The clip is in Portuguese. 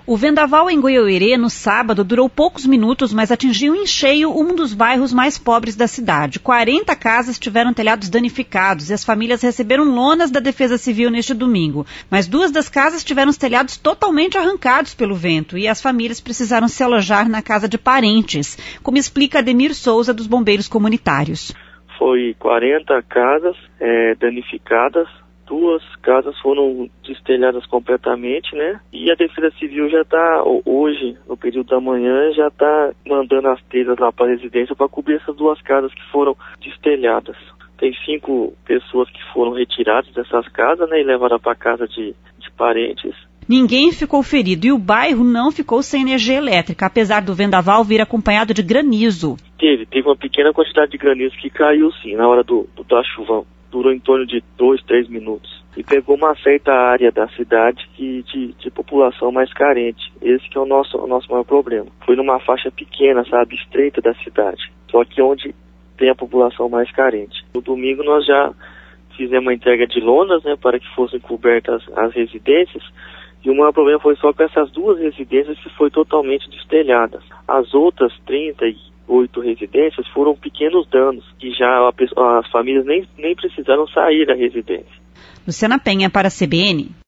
O vendaval em Goiôerê, no sábado, durou poucos minutos, mas atingiu em cheio um dos bairros mais pobres da cidade. 40 casas tiveram telhados danificados e as famílias receberam lonas da Defesa Civil neste domingo. Mas 2 das casas tiveram os telhados totalmente arrancados pelo vento e as famílias precisaram se alojar na casa de parentes, como explica Ademir Souza, dos Bombeiros Comunitários. Foi 40 casas danificadas. 2 casas foram destelhadas completamente, né? E a Defesa Civil já está, hoje, no período da manhã, já está mandando as telhas lá para a residência para cobrir essas 2 casas que foram destelhadas. Tem 5 pessoas que foram retiradas dessas casas, né? E levadas para casa de parentes. Ninguém ficou ferido e o bairro não ficou sem energia elétrica, apesar do vendaval vir acompanhado de granizo. Teve uma pequena quantidade de granizo que caiu, sim, na hora da chuva. Durou em torno de 2-3 minutos. E pegou uma certa área da cidade de população mais carente. Esse que é o nosso maior problema. Foi numa faixa pequena, sabe, estreita da cidade. Só que onde tem a população mais carente. No domingo nós já fizemos uma entrega de lonas, né, para que fossem cobertas as residências. E o maior problema foi só com essas 2 residências que foi totalmente destelhadas. As outras 38 residências foram pequenos danos, que já as famílias nem precisaram sair da residência. Luciana Penha para a CBN.